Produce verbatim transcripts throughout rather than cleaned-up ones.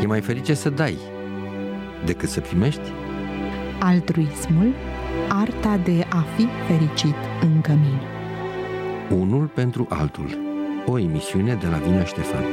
E mai ferice să dai decât să primești? Altruismul, arta de a fi fericit în cămin. Unul pentru altul. O emisiune de la Vinea Ștefan.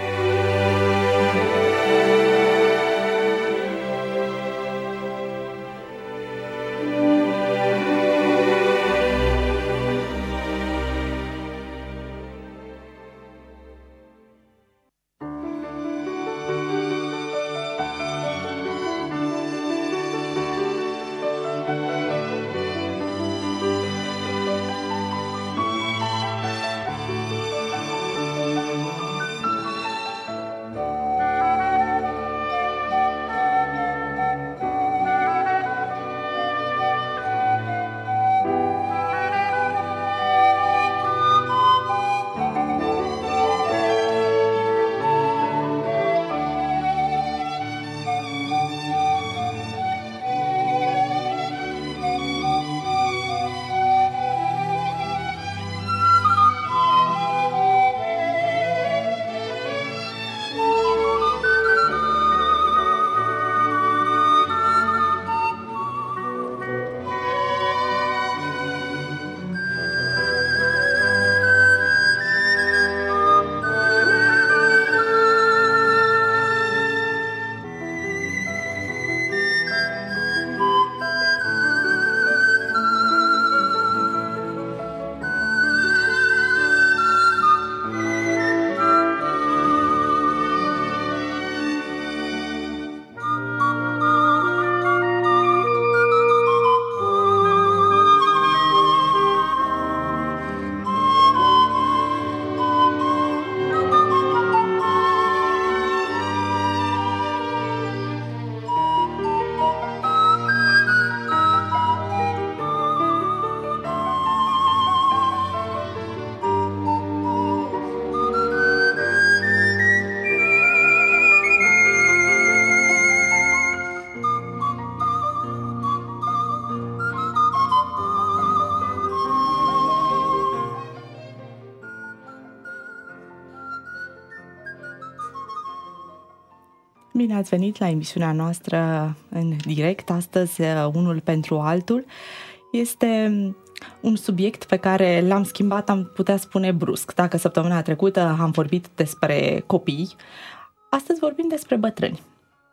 Bine ați venit la emisiunea noastră în direct. Astăzi, unul pentru altul. Este un subiect pe care l-am schimbat, am putea spune, brusc. Dacă săptămâna trecută am vorbit despre copii, astăzi vorbim despre bătrâni.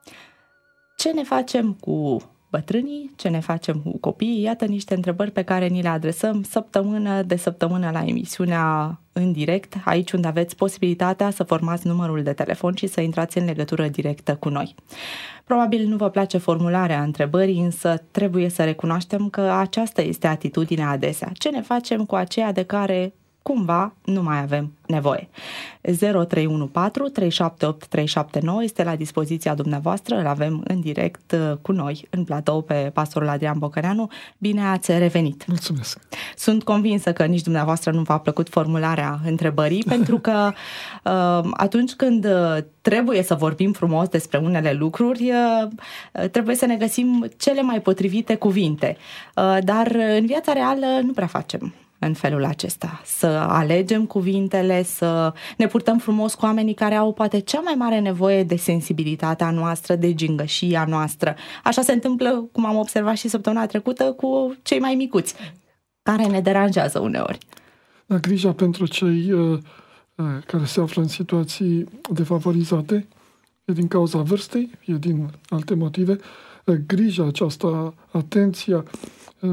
Ce ne facem cu bătrânii, ce ne facem cu copiii? Iată niște întrebări pe care ni le adresăm săptămână de săptămână la emisiunea în direct, aici unde aveți posibilitatea să formați numărul de telefon și să intrați în legătură directă cu noi. Probabil nu vă place formularea întrebării, însă trebuie să recunoaștem că aceasta este atitudinea adesea. Ce ne facem cu aceea de care cumva nu mai avem nevoie? zero trei unu patru trei șapte opt trei șapte nouă este la dispoziția dumneavoastră, îl avem în direct cu noi în platou pe pastorul Adrian Bocăreanu. Bine ați revenit! Mulțumesc! Sunt convinsă că nici dumneavoastră nu v-a plăcut formularea întrebării, pentru că atunci când trebuie să vorbim frumos despre unele lucruri, trebuie să ne găsim cele mai potrivite cuvinte, dar în viața reală nu prea facem în felul acesta. Să alegem cuvintele, să ne purtăm frumos cu oamenii care au poate cea mai mare nevoie de sensibilitatea noastră, de gingășia noastră. Așa se întâmplă, cum am observat și săptămâna trecută, cu cei mai micuți, care ne deranjează uneori. Da, grija pentru cei uh, care se află în situații defavorizate e din cauza vârstei, e din alte motive. Uh, grija aceasta, atenția, uh,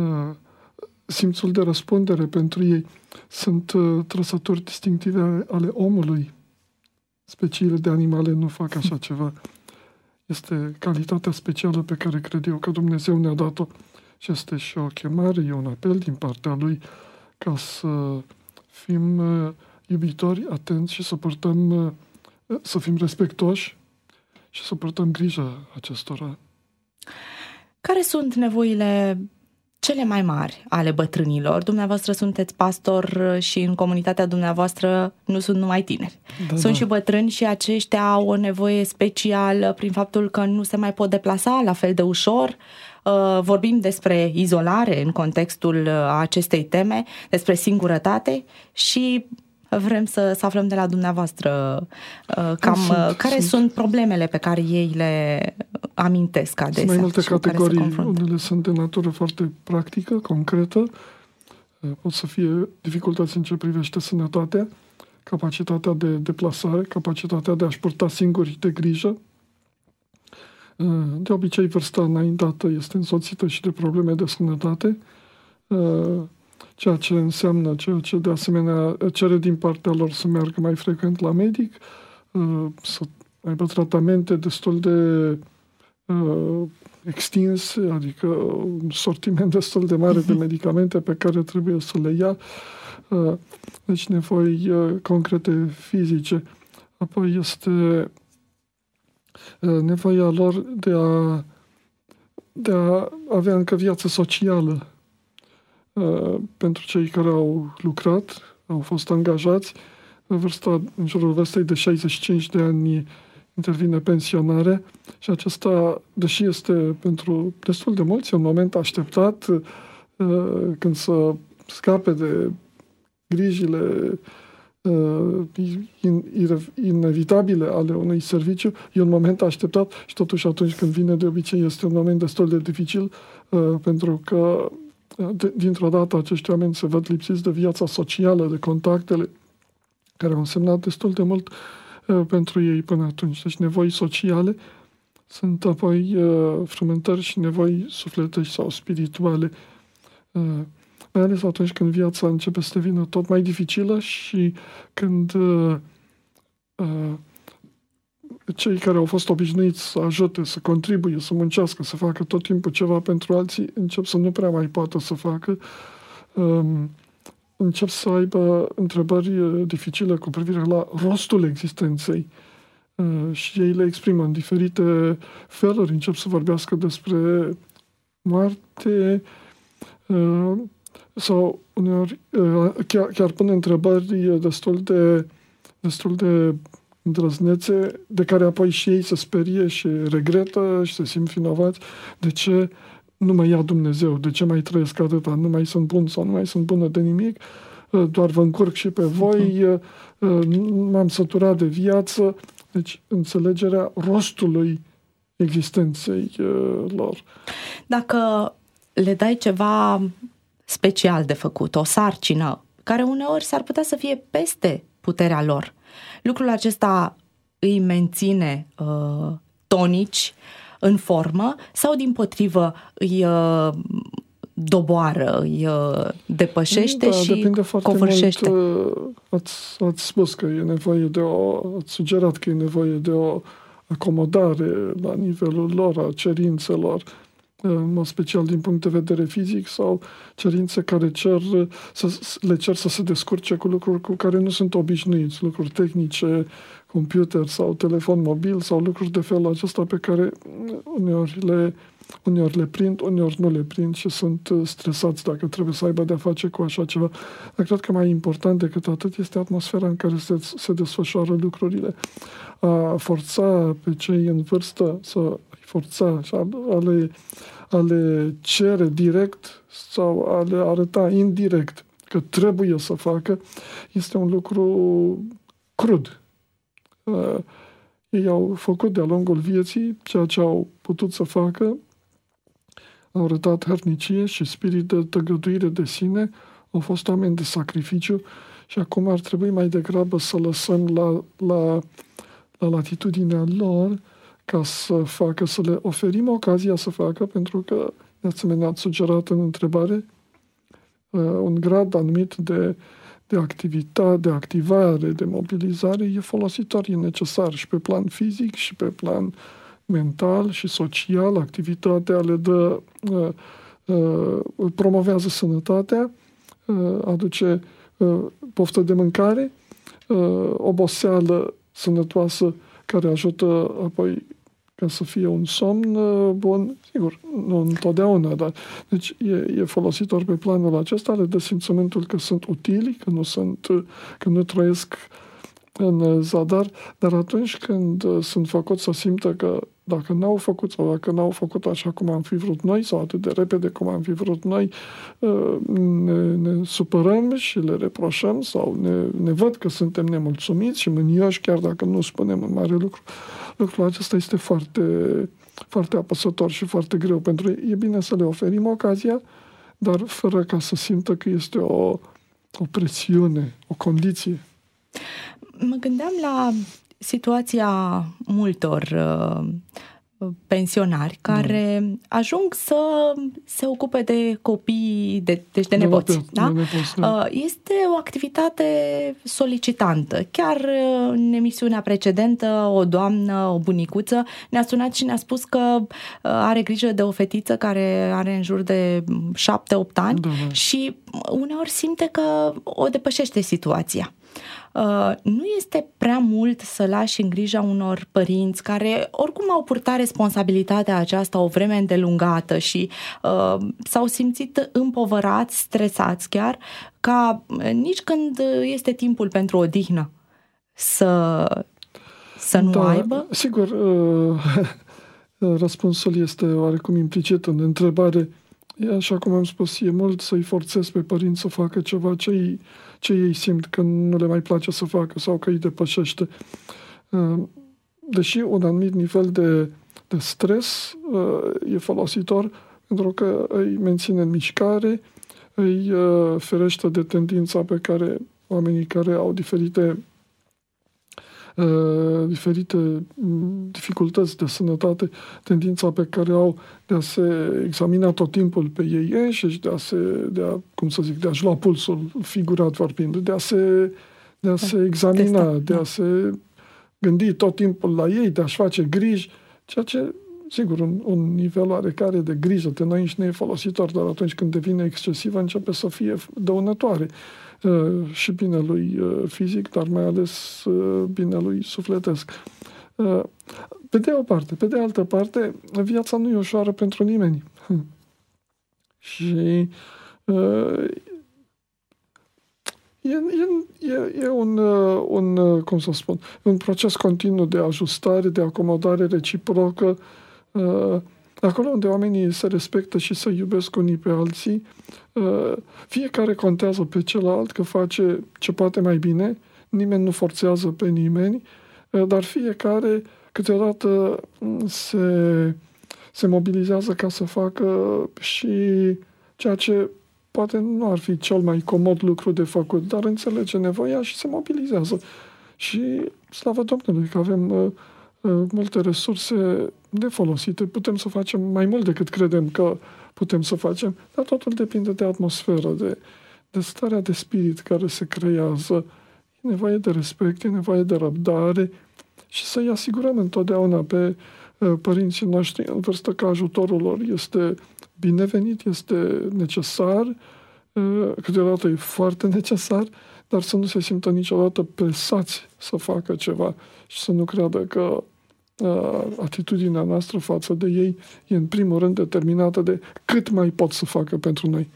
simțul de răspundere pentru ei sunt uh, trăsături distinctive ale omului. Speciile de animale nu fac așa ceva. Este calitatea specială pe care cred eu că Dumnezeu ne-a dat-o și este și o chemare, e un apel din partea Lui ca să fim uh, iubitori, atenți și să purtăm, uh, să fim respectoși și să purtăm grijă acestora. Care sunt nevoile cele mai mari ale bătrânilor? Dumneavoastră sunteți pastor și în comunitatea dumneavoastră nu sunt numai tineri. Da, sunt da. și bătrâni și aceștia au o nevoie specială prin faptul că nu se mai pot deplasa la fel de ușor. Vorbim despre izolare în contextul acestei teme, despre singurătate și vrem să, să aflăm de la dumneavoastră cam sunt, care sunt. sunt problemele pe care ei le amintesc adesea. Sunt mai multe categorii. Unele sunt de natură foarte practică, concretă. Pot să fie dificultăți în ce privește sănătatea, capacitatea de deplasare, capacitatea de a-și purta singuri de grijă. De obicei, vârsta înaintată este însoțită și de probleme de sănătate, ceea ce înseamnă, ceea ce de asemenea cere din partea lor să meargă mai frecvent la medic, să aibă tratamente destul de extins, adică un sortiment destul de mare de medicamente pe care trebuie să le ia, deci nevoi concrete fizice. Apoi este nevoia lor de a, de a avea încă viață socială. Pentru cei care au lucrat, au fost angajați, vârsta, în jurul vârstei de șaizeci și cinci de ani intervine pensionarea și acesta, deși este pentru destul de mulți un moment așteptat, când să scape de grijile inevitabile ale unui serviciu, e un moment așteptat și totuși atunci când vine de obicei este un moment destul de dificil, pentru că dintr-o dată acești oameni se văd lipsiți de viața socială, de contactele care au însemnat destul de mult pentru ei până atunci. Deci nevoi sociale, sunt apoi frământări și nevoi sufletești sau spirituale, mai ales atunci când viața începe să devină tot mai dificilă și când uh, uh, cei care au fost obișnuiți să ajute, să contribuie, să muncească, să facă tot timpul ceva pentru alții, încep să nu prea mai poată să facă, um, încep să aibă întrebări dificile cu privire la rostul existenței uh, și ei le exprimă în diferite feluri, încep să vorbească despre moarte, uh, sau uneori chiar, chiar pun întrebări destul de, destul de îndrăznețe, de care apoi și ei se sperie și regretă și se simt vinovați. De ce nu mă ia Dumnezeu? De ce mai trăiesc atâta? Nu mai sunt bun sau nu mai sunt bună de nimic? Doar vă încurc și pe voi, m-am săturat de viață. Deci înțelegerea rostului existenței lor. Dacă le dai ceva special de făcut, o sarcină, care uneori s-ar putea să fie peste puterea lor, lucrul acesta îi menține uh, tonici, în formă, sau dimpotrivă îi uh, doboară, îi uh, depășește da, și covârșește? Mult, uh, ați, ați spus că e nevoie de o, ați sugerat că e nevoie de o acomodare la nivelul lor, a cerințelor, în mod special din punct de vedere fizic, sau cerințe care cer, să, le cer să se descurce cu lucruri cu care nu sunt obișnuiți, lucruri tehnice, computer sau telefon mobil sau lucruri de felul acesta pe care uneori le, uneori le prind, uneori nu le prind și sunt stresați dacă trebuie să aibă de-a face cu așa ceva. Dar cred că mai important decât atât este atmosfera în care se, se desfășoară lucrurile. A forța pe cei în vârstă să forța și a, a, le, a le cere direct sau a le arăta indirect că trebuie să facă, este un lucru crud. Uh, ei au făcut de-a lungul vieții ceea ce au putut să facă, au arătat hărnicie și spirit de tăgăduire de sine, au fost oameni de sacrificiu și acum ar trebui mai degrabă să lăsăm la, la, la latitudinea lor ca să facă, să le oferim ocazia să facă, pentru că, de asemenea, ați sugerat în întrebare uh, un grad anumit de, de activitate, de activare, de mobilizare e folositor, e necesar și pe plan fizic și pe plan mental și social. Activitatea le dă, uh, uh, promovează sănătatea, uh, aduce uh, poftă de mâncare, uh, oboseală sănătoasă care ajută apoi ca să fie un somn bun, sigur, nu întotdeauna, dar deci e, e folositor pe planul acesta, le dă simțământul că sunt utili, că nu sunt, că nu trăiesc în zadar, dar atunci când sunt făcuți să simtă că dacă n-au făcut sau dacă n-au făcut așa cum am fi vrut noi sau atât de repede cum am fi vrut noi, ne, ne supărăm și le reproșăm sau ne, ne văd că suntem nemulțumiți și mânioși, chiar dacă nu spunem un mare lucru. Lucrul acesta este foarte, foarte apăsător și foarte greu pentru ei. E bine să le oferim ocazia, dar fără ca să simtă că este o, o presiune, o condiție. Mă gândeam la situația multor uh, pensionari care mm. ajung să se ocupe de copii, de, deci de, de nepoți. De da? nepoți da. Uh, este o activitate solicitantă. Chiar uh, în emisiunea precedentă, o doamnă, o bunicuță, ne-a sunat și ne-a spus că uh, are grijă de o fetiță care are în jur de șapte opt ani da, da. și uneori simte că o depășește situația. Uh, nu este prea mult să lași în grija unor părinți care oricum au purtat responsabilitatea aceasta o vreme îndelungată și uh, s-au simțit împovărați, stresați chiar, ca nici când este timpul pentru odihnă să, să nu da, aibă? Sigur, uh, răspunsul este oarecum implicit în întrebare. E așa cum am spus, e mult să-i forțezi pe părinți să facă ceva ce ei, ce ei simt că nu le mai place să facă sau că îi depășește. Deși un anumit nivel de, de stres e folositor pentru că îi menține în mișcare, îi ferește de tendința pe care oamenii care au diferite Uh, diferite um, dificultăți de sănătate, tendința pe care au de a se examina tot timpul pe ei înșiși, de a se, de a, cum să zic, de a-și lua pulsul, figurat vorbind, de a se, de a se examina, de a se gândi tot timpul la ei, de a-și face griji, ceea ce, sigur, un, un nivel oarecare de grijă de noi înșine e folositor, dar atunci când devine excesivă începe să fie dăunătoare. Uh, și binelui uh, fizic, dar mai ales uh, binelui sufletesc. Uh, pe de o parte. Pe de altă parte, viața nu e ușoară pentru nimeni. și uh, e, e, e un, uh, un, uh, cum să spun, un proces continuu de ajustare, de acomodare reciprocă. Uh, Acolo unde oamenii se respectă și se iubesc unii pe alții, fiecare contează pe celălalt că face ce poate mai bine, nimeni nu forțează pe nimeni, dar fiecare câteodată se, se mobilizează ca să facă și ceea ce poate nu ar fi cel mai comod lucru de făcut, dar înțelege nevoia și se mobilizează. Și slavă Domnului că avem multe resurse nefolosite, putem să facem mai mult decât credem că putem să facem, dar totul depinde de atmosferă, de, de starea de spirit care se creează. E nevoie de respect, e nevoie de răbdare și să-i asigurăm întotdeauna pe uh, părinții noștri în vârstă că ajutorul lor este binevenit, este necesar, uh, câteodată e foarte necesar, dar să nu se simtă niciodată presați să facă ceva și să nu creadă că Uh, atitudinea noastră față de ei e în primul rând determinată de cât mai pot să facă pentru noi.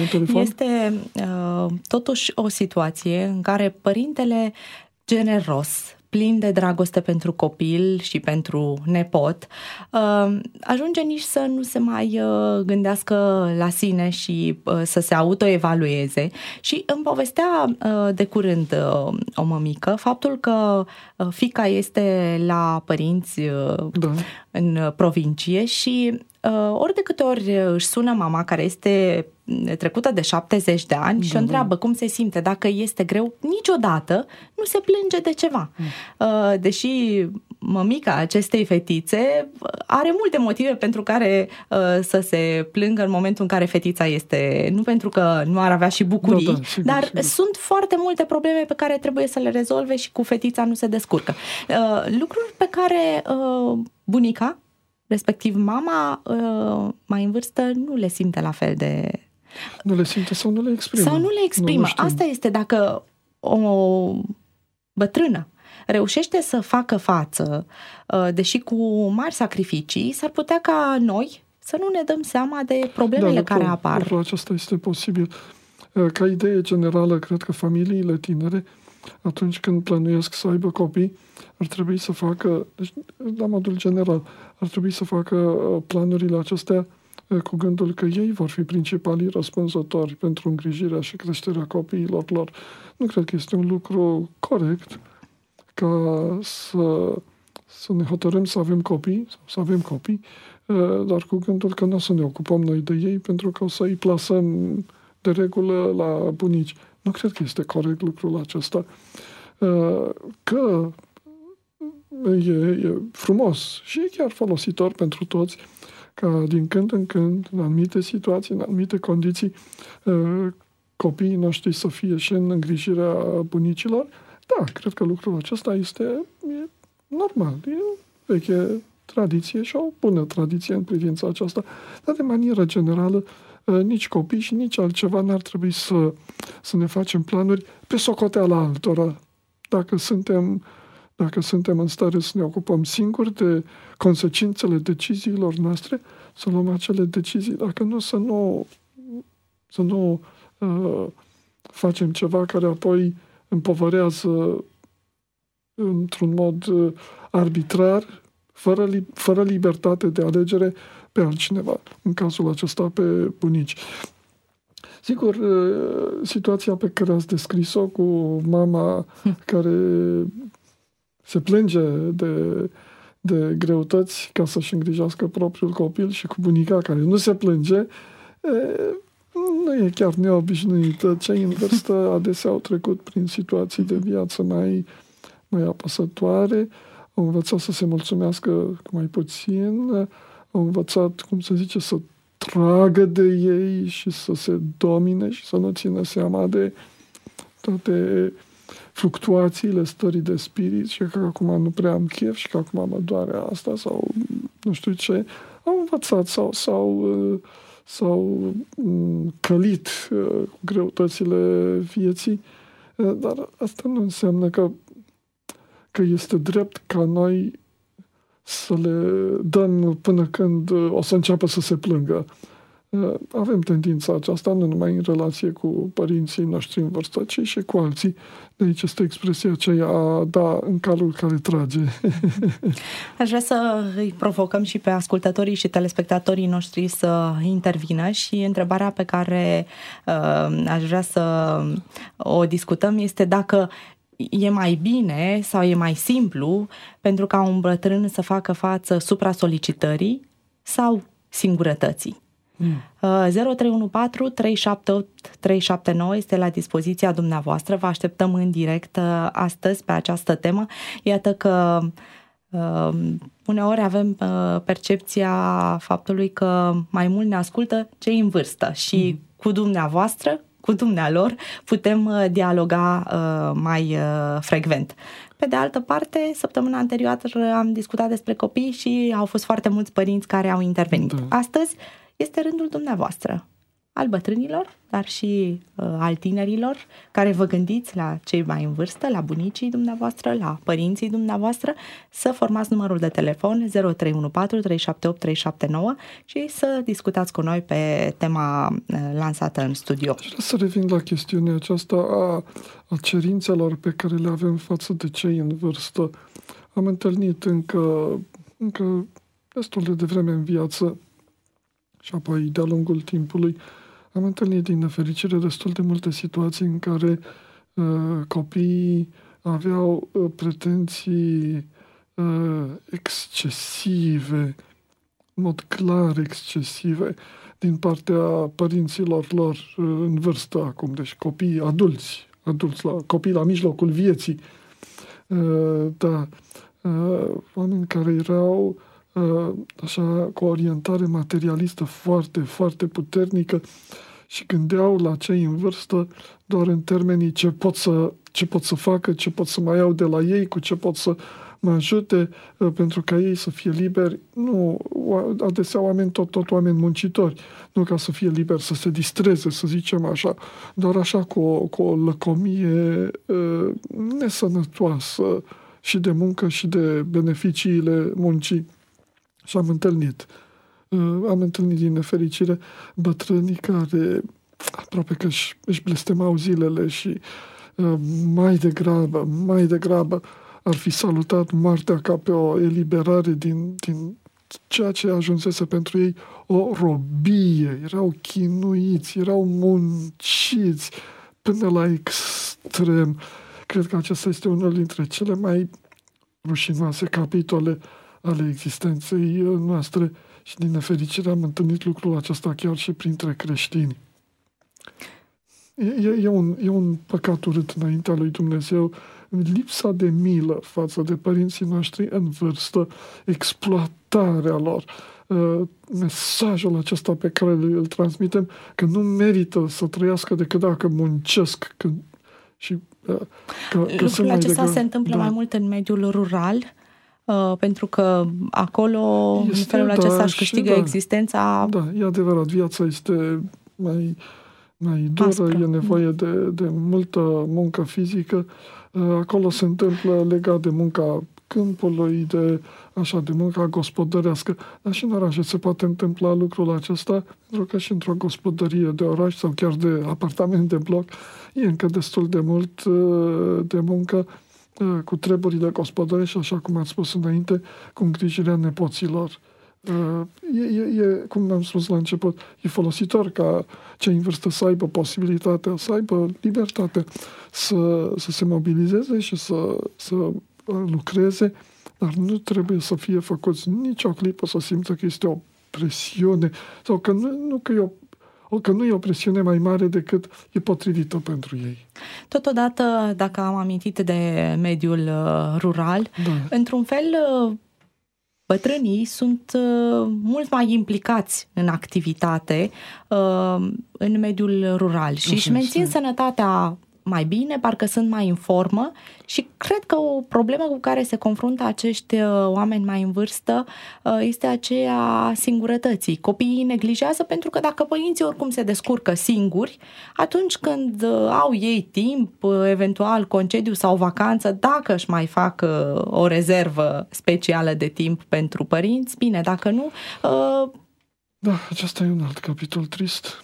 Este uh, totuși o situație în care părintele generos, plin de dragoste pentru copil și pentru nepot, uh, ajunge nici să nu se mai uh, gândească la sine și uh, să se autoevalueze. Și îmi povestea uh, de curând uh, o mămică faptul că uh, fiica este la părinți uh, da. în provincie și uh, ori de câte ori își sună mama care este trecută de șaptezeci de ani da, și o întreabă cum se simte, dacă este greu, niciodată nu se plânge de ceva. Uh, deși mămica acestei fetițe are multe motive pentru care uh, să se plângă în momentul în care fetița este, nu pentru că nu ar avea și bucurii, da, da, sigur, dar sigur. Sunt foarte multe probleme pe care trebuie să le rezolve și cu fetița nu se descurcă. Uh, lucruri pe care uh, bunica, respectiv mama, uh, mai în vârstă, nu le simte la fel de... Nu le simte sau nu le exprimă. Sau nu le exprimă. Nu, nu Asta este dacă o bătrână reușește să facă față, deși cu mari sacrificii, s-ar putea ca noi să nu ne dăm seama de problemele da, care apar. Lucrul acesta este posibil. Ca idee generală, cred că familiile tinere atunci când plănuiesc să aibă copii, ar trebui să facă, deci, la modul general, ar trebui să facă planurile acestea cu gândul că ei vor fi principalii răspunzători pentru îngrijirea și creșterea copiilor lor. Nu cred că este un lucru corect ca să, să ne hotărâm să avem copii, sau să avem copii, dar cu gândul că nu o să ne ocupăm noi de ei pentru că o să îi plasăm de regulă la bunici. Nu cred că este corect lucrul acesta. Că e, e frumos și e chiar folositor pentru toți ca din când în când, în anumite situații, în anumite condiții, copiii noștri să fie și în îngrijirea bunicilor. Da, cred că lucrul acesta este e normal. E o veche tradiție și o bună tradiție în privința aceasta. Dar de manieră generală, nici copii și nici altceva n-ar trebui să, să ne facem planuri pe socoteala altora. Dacă suntem, dacă suntem în stare să ne ocupăm singuri de consecințele deciziilor noastre, să luăm acele decizii. Dacă nu, să nu, să nu uh, facem ceva care apoi împovărează într-un mod uh, arbitrar, fără, li- fără libertate de alegere pe altcineva, în cazul acesta pe bunici. Sigur, situația pe care ați descris-o cu mama care se plânge de, de greutăți ca să-și îngrijească propriul copil și cu bunica care nu se plânge, e, nu e chiar neobișnuită. Cei în vârstă adesea au trecut prin situații de viață mai, mai apăsătoare, au învățat să se mulțumească cu mai puțin, au învățat, cum se zice, să tragă de ei și să se domine și să nu țină seama de toate fluctuațiile stării de spirit și că acum nu prea am chef și că acum mă doare asta sau nu știu ce. Au învățat sau sau sau călit cu greutățile vieții, dar asta nu înseamnă că că este drept ca noi să le dăm până când o să înceapă să se plângă. Avem tendința aceasta nu numai în relație cu părinții noștri în vârstă, ci și cu alții. De aici este expresia aceea a da în calul care trage. Aș vrea să îi provocăm și pe ascultătorii și telespectatorii noștri să intervină și întrebarea pe care uh, aș vrea să o discutăm este dacă e mai bine sau e mai simplu pentru ca un bătrân să facă față supra-solicitării sau singurătății. Mm. zero trei unu patru trei șapte opt trei șapte nouă este la dispoziția dumneavoastră. Vă așteptăm în direct astăzi pe această temă. Iată că uh, uneori avem uh, percepția faptului că mai mult ne ascultă cei în vârstă și mm. cu dumneavoastră, cu dumnealor, putem uh, dialoga uh, mai uh, frecvent. Pe de altă parte, săptămâna anterioară am discutat despre copii și au fost foarte mulți părinți care au intervenit. Da. Astăzi este rândul dumneavoastră, al bătrânilor, dar și uh, al tinerilor, care vă gândiți la cei mai în vârstă, la bunicii dumneavoastră, la părinții dumneavoastră, să formați numărul de telefon zero trei unu patru trei șapte opt trei șapte nouă și să discutați cu noi pe tema uh, lansată în studio. Aș vrea să revin la chestiunea aceasta a, a cerințelor pe care le avem față de cei în vârstă. Am întâlnit încă, încă destul de devreme în viață și apoi de-a lungul timpului am întâlnit din nefericire destul de multe situații în care uh, copiii aveau uh, pretenții uh, excesive, în mod clar excesive, din partea părinților lor uh, în vârstă acum, deci copii adulți, adulți la, copii la mijlocul vieții. Uh, da, uh, oameni care erau așa, cu o orientare materialistă foarte, foarte puternică și gândeau la cei în vârstă doar în termenii ce pot să, ce pot să facă, ce pot să mai iau de la ei, cu ce pot să mă ajute pentru ca ei să fie liberi. Nu, adesea oameni, tot, tot oameni muncitori, nu ca să fie liberi, să se distreze, să zicem așa, doar așa cu o, cu o lăcomie uh, nesănătoasă și de muncă și de beneficiile muncii. Și am întâlnit, am întâlnit din nefericire bătrânii care aproape că își, își blestemau zilele și mai degrabă, mai degrabă ar fi salutat moartea ca pe o eliberare din, din ceea ce ajunsese pentru ei o robie. Erau chinuiți, erau munciți până la extrem. Cred că acesta este unul dintre cele mai rușinoase capitole ale existenței noastre și din nefericire am întâlnit lucrul acesta chiar și printre creștini. E, e, un, e un păcat urât înaintea lui Dumnezeu, lipsa de milă față de părinții noștri în vârstă, exploatarea lor, mesajul acesta pe care îl transmitem, că nu merită să trăiască decât dacă muncesc. Că, și, că, că Lucrul acesta de... se întâmplă da. mai mult în mediul rural, uh, pentru că acolo, este, în felul da, acesta, își câștigă da, existența. Da, e adevărat, viața este mai, mai dură, aspră. E nevoie de, de multă muncă fizică. Acolo se întâmplă legat de munca câmpului, de, așa, de munca gospodărească. Dar și în orașe se poate întâmpla lucrul acesta, pentru că și într-o gospodărie de oraș sau chiar de apartament de bloc e încă destul de mult de muncă cu treburile gospodărești, așa cum ați spus înainte, cu îngrijirea nepoților. E, e, e, cum am spus la început, e folositor ca cei în vârstă să aibă posibilitatea, să aibă libertate să, să se mobilizeze și să, să lucreze, dar nu trebuie să fie făcuți nicio clipă să simtă că este o presiune sau că nu, nu că e o că nu e o presiune mai mare decât e potrivită pentru ei. Totodată, dacă am amintit de mediul rural, da. într-un fel, bătrânii sunt mult mai implicați în activitate în mediul rural și își mențin sănătatea mai bine, parcă sunt mai în formă și cred că o problemă cu care se confruntă acești oameni mai în vârstă este aceea singurătății. Copiii neglijează pentru că dacă părinții oricum se descurcă singuri, atunci când au ei timp, eventual concediu sau vacanță, dacă își mai fac o rezervă specială de timp pentru părinți, bine, dacă nu... Da, acesta e un alt capitol trist.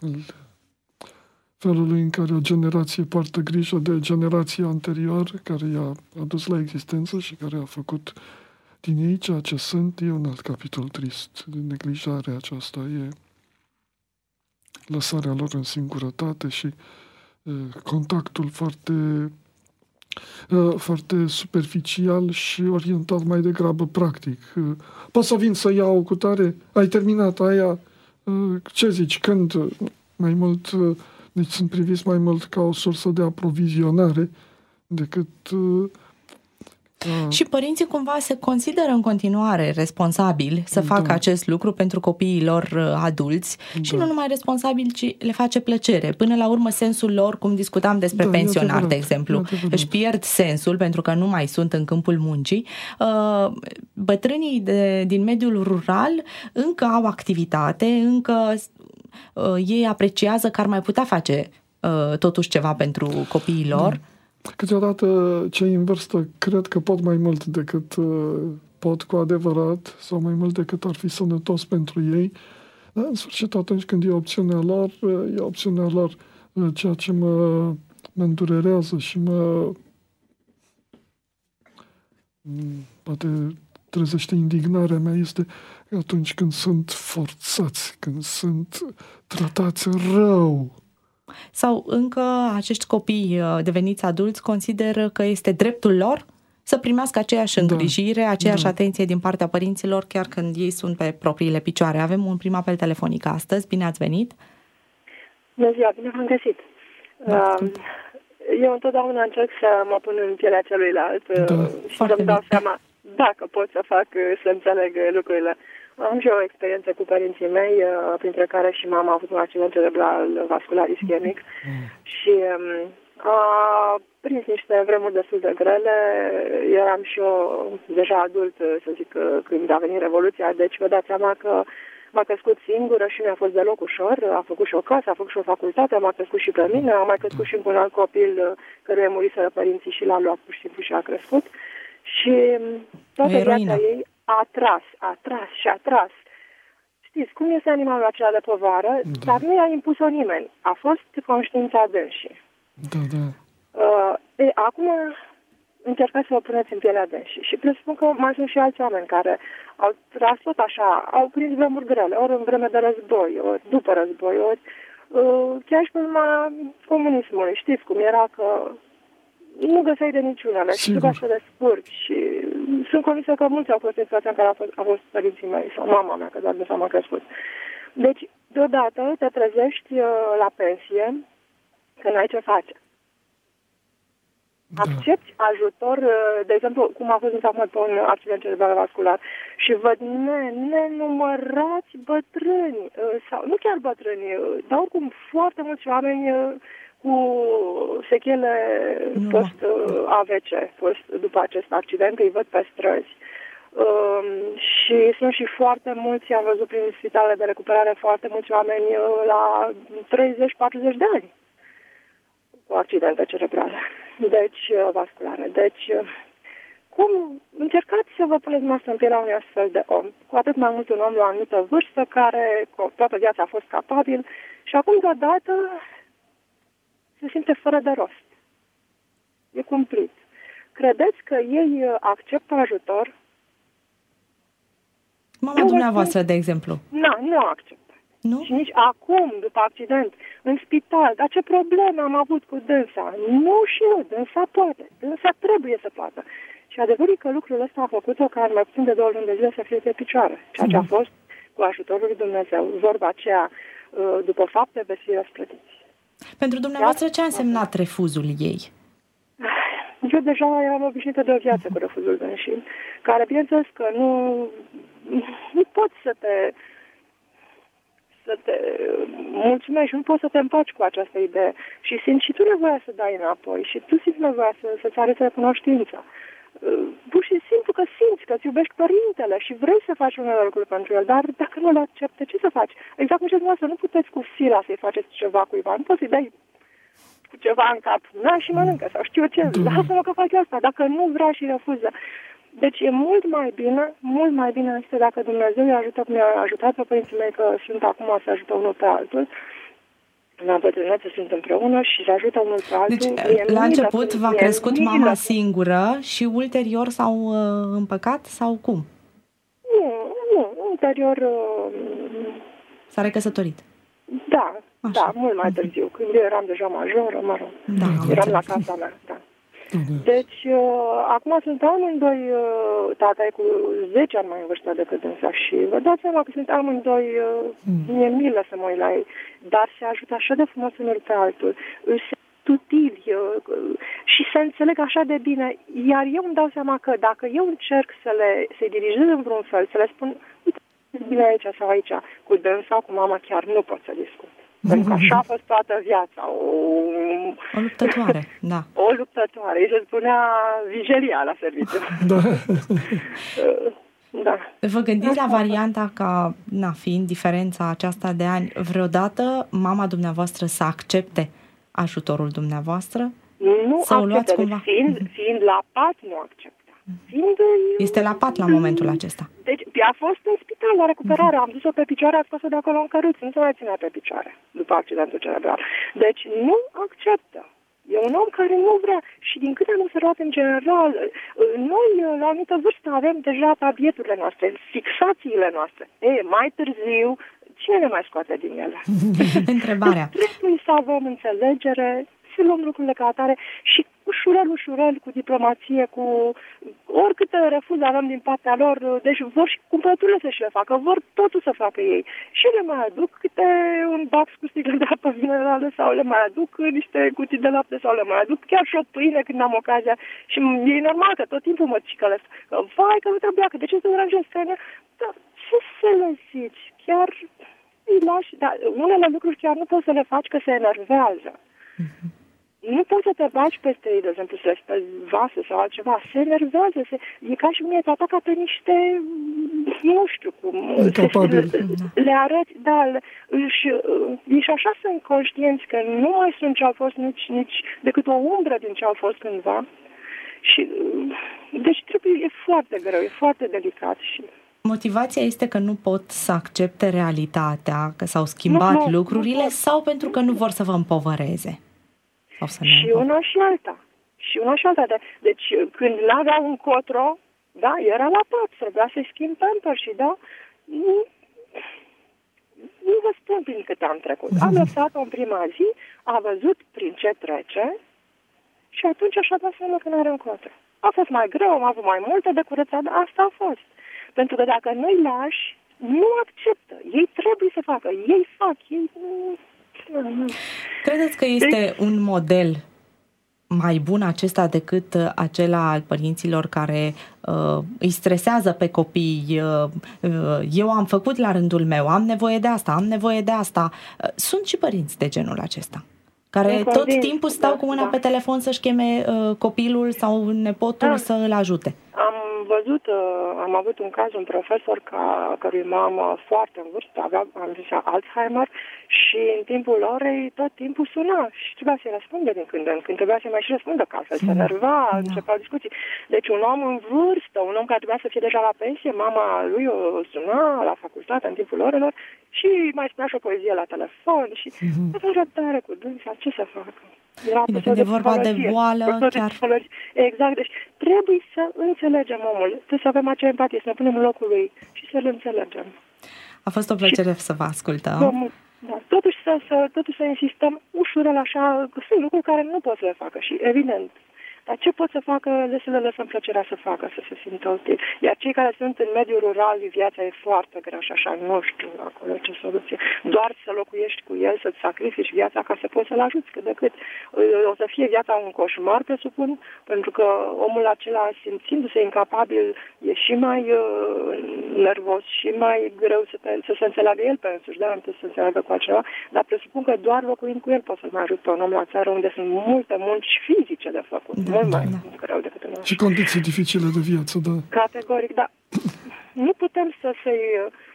Felului în care o generație poartă grijă de generația anterioară care i-a adus la existență și care a făcut din ei ceea ce sunt, e un alt capitol trist. Neglijarea aceasta e lăsarea lor în singurătate și e, contactul foarte, e, foarte superficial și orientat mai degrabă practic. E, pot să vin să iau cu tare? Ai terminat aia? E, ce zici? Când? Mai mult... E, Deci sunt priviți mai mult ca o sursă de aprovizionare decât... Uh, și părinții cumva se consideră în continuare responsabili să da. facă acest lucru pentru copiii lor adulți da. și nu numai responsabili, ci le face plăcere. Până la urmă, sensul lor, cum discutam despre da, pensionari, de exemplu, își pierd sensul pentru că nu mai sunt în câmpul muncii. Uh, bătrânii de, din mediul rural încă au activitate, încă... Uh, ei apreciază că ar mai putea face uh, totuși ceva pentru copiii lor. Câteodată cei în vârstă cred că pot mai mult decât uh, pot cu adevărat sau mai mult decât ar fi sănătos pentru ei. Dar în sfârșit atunci când e opțiunea lor, uh, e opțiunea lor. Uh, ceea ce mă, mă îndurerează și mă poate trezește indignarea mea este atunci când sunt forțați, când sunt tratați rău. Sau încă acești copii deveniți adulți consideră că este dreptul lor să primească aceeași îngrijire, da, aceeași da. atenție din partea părinților, chiar când ei sunt pe propriile picioare. Avem un prim apel telefonic astăzi. Bine ați venit! Bună ziua, bine v-am găsit! Da. Eu întotdeauna încerc să mă pun în pielea celuilalt da. și să-mi dau seama dacă pot să fac, să înțeleg lucrurile. Am și o experiență cu părinții mei, printre care și mama a avut un accident cerebral vascular ischemic mm. și a prins niște vremuri destul de grele. Eram și eu deja adult, să zic, când a venit Revoluția, deci vă dați seama că m-a crescut singură și mi-a fost deloc ușor. A făcut și o casă, a făcut și o facultate, m-a crescut și pe mine, a mai crescut și un alt copil căruia muriseră părinții și l-a luat pur și simplu și a crescut. Și toată viața ei a tras, a tras și a tras. Știți, cum este animalul acela de povară, da. dar nu i-a impus-o nimeni. A fost conștiința dânsii. Da, da. Uh, e, acum încercați să vă puneți în pielea dânsii și presupun că mai sunt și alți oameni care au tras tot așa, au prins vremuri grele, ori în vreme de război, ori după război, ori uh, chiar și pe urma comunismului. Știți cum era că nu găseai de niciunele și trebuia să le spurci și sunt convinsă că mulți au fost în situația în care au fost, au fost părinții mei sau mama mea, că doar de s-a mă crescut. Deci, deodată te trezești uh, la pensie că n-ai ce face. Da. Accepti ajutor, de exemplu, cum a fost în acum pe un accident cerebral-vascular și văd nenumărați bătrâni, sau nu chiar bătrâni, dar oricum foarte mulți oameni cu sechele post-A V C, post după acest accident, îi văd pe străzi. Uh, și sunt și foarte mulți, am văzut prin spitalele de recuperare, foarte mulți oameni la treizeci patruzeci de ani cu accidente cerebrale, deci vasculare. Deci, cum încercați să vă puneți masă în pielea unui astfel de om, cu atât mai mult un om la o anumită vârstă, care toată viața a fost capabil și acum deodată se simte fără de rost. E cumplit. Credeți că ei acceptă ajutor? Mama eu dumneavoastră, de exemplu. Nu, nu acceptă. Nu? Și nici acum, după accident, în spital, dar ce probleme am avut cu dânsa? Nu și nu, dânsa poate, dânsa trebuie să poată. Și adevărul e că lucrul ăsta a făcut-o ca în mai puțin de două luni de zile să fie pe picioare. Ceea ce a fost cu ajutorul lui Dumnezeu. Vorba aceea, după fapte, veți fi răsplătiți. Pentru dumneavoastră ce a însemnat refuzul ei? Eu deja eram obișnuită de o viață cu refuzul dânsii, care, bineînțeles că nu, nu poți să te... să te mulțumești, nu poți să te împaci cu această idee. Și simți și tu nevoia să dai înapoi și tu simți nevoia să, să-ți arăți recunoștința. Pur și simplu că simți că îți iubești părintele și vrei să faci unele lucruri pentru el, dar dacă nu le accepte, ce să faci? Exact cum și dumneavoastră, nu puteți cu sila să-i faceți ceva cuiva, nu poți să-i dai cu ceva în cap, na și mănâncă sau știu ce, lasă-mă că fac asta, dacă nu vrea și refuză. Deci e mult mai bine, mult mai bine este dacă Dumnezeu îi ajută cum i-a ajutat pe părinții mei, că sunt acum să ajută unul pe altul. La bătrânețe sunt împreună și se ajută unul pe altul. Deci, la început v-a crescut mama singură și ulterior s-au uh, împăcat sau cum? Nu, nu, ulterior... Uh, S-a recăsătorit? Da, așa. Da, mult mai târziu. Când eu eram deja majoră, mă rog, da, eram la casa mea, da. Deci, uh, acum sunt amândoi, uh, tata e cu zece ani mai în vârstă decât însă și vă dați seama că sunt amândoi, uh, mm. mi-e milă să mă uit la ei, dar se ajută așa de frumos unul pe altul, se tutili uh, și se înțeleg așa de bine, iar eu îmi dau seama că dacă eu încerc să le, să-i dirijez în vreun fel, să le spun, uite, bine aici sau aici, cu dânsa, cu mama chiar nu pot să discut. Pentru că așa a fost toată viața. O, o luptătoare, da. O luptătoare. Îi se spunea vigilia la serviciu. Da. Da. Vă gândiți la varianta ca, na, fiind diferența aceasta de ani, vreodată mama dumneavoastră să accepte ajutorul dumneavoastră? Nu să o luați acceptă. cumva? Fiind, fiind la pat, nu acceptă. Fiind, este la pat la momentul acesta. Deci a fost în spital la recuperare. Am dus-o pe picioare, a scos-o de acolo în căruț. Nu se mai ținea pe picioare după accidentul cerebral. Deci nu acceptă. E un om care nu vrea. Și din câte am observat în general, noi la o anumită vârstă avem deja tabieturile noastre, fixațiile noastre. E, mai târziu, cine ne mai scoate din ele? Întrebarea. Trebuie să avem înțelegere, să luăm lucrurile ca atare și ușurel, ușurel, cu diplomație, cu oricâte refuz avem din partea lor, deci vor și cumpărăturile să și le facă, vor totul să facă ei. Și le mai aduc câte un box cu sticle de apă minerală sau le mai aduc niște cutii de lapte sau le mai aduc chiar și o pâine când am ocazia. Și e normal că tot timpul mă cicălesc. Vai, că nu trebuia, că de ce să deranjezi? Dar ce să le zici? Chiar îi lași, dar unele lucruri chiar nu poți să le faci că se enervează. Mm-hmm. Nu poți să te bagi peste ei, de exemplu, să le speli vase sau altceva. Se enervează. Se... E ca și cum e tratat ca pe niște, nu știu cum, se, le arăți, da, le, și, și așa sunt conștienți că nu mai sunt ce au fost nici, nici decât o umbră din ce au fost cândva. Și, deci trebuie, e foarte greu, e foarte delicat și... Motivația este că nu pot să accepte realitatea, că s-au schimbat nu, lucrurile nu, nu sau pentru că nu vor să vă împovăreze? Și una și alta. Și una și alta. Deci când n-avea un cotro, da, era la pat, trebuia să-i schimb pamper și da, nu, nu vă spun prin cât am trecut. Am lăsat-o în prima zi, a văzut prin ce trece și atunci așa dat seama că n-are încotro. A fost mai greu, am avut mai multe de curățat, dar asta a fost. Pentru că dacă nu-i lași, nu acceptă. Ei trebuie să facă. Ei fac. Ei... Credeți că este deci... un model mai bun acesta decât acela al părinților care uh, îi stresează pe copii? Uh, uh, eu am făcut la rândul meu, am nevoie de asta, am nevoie de asta. Uh, sunt și părinți de genul acesta, care tot timpul stau da, cu mâna da. pe telefon să-și cheme uh, copilul sau nepotul da. să îl ajute. Am văzut, am avut un caz, un profesor ca, cărui mamă foarte în vârstă, avea, am zis, Alzheimer și în timpul orei tot timpul suna și trebuia să-i răspundă din când în când, trebuia să-i mai și răspundă, că altfel se nerva, da. începeau discuții. Deci un om în vârstă, un om care trebuia să fie deja la pensie, mama lui o suna la facultate în timpul orelor și mai spunea și o poezie la telefon și mm-hmm. atunci răbdare cu dânsa, ce să facă? Bine, când e vorba de boală, chiar... Exact, deci trebuie să înțelegem omul, trebuie să avem acea empatie, să ne punem în locul lui și să-l înțelegem. A fost o plăcere și... să vă ascultăm. Da, totuși să, să, totuși să insistăm ușurel așa, că sunt lucruri care nu pot să le facă și evident. Dar ce pot să facă, le să le lăsăm plăcerea să facă, să se simtă util. Iar cei care sunt în mediul rural, viața e foarte grea și așa, nu știu acolo ce soluție. Doar să locuiești cu el, să-ți sacrifici viața ca să poți să-l ajuți cât de cât. O să fie viața un coșmar, presupun, pentru că omul acela, simțindu-se incapabil, e și mai uh, nervos și mai greu să, te, să se înțeleagă el pe însuși, da, nu trebuie să se înțeleagă cu altceva, dar presupun că doar locuind cu el poți să-l mai ajut pe un om la țară unde sunt multe munci fizice de făcut. Da. Mult mai da. greu decât în Și condiții dificile de viață, da. Categoric, dar nu putem să să-i,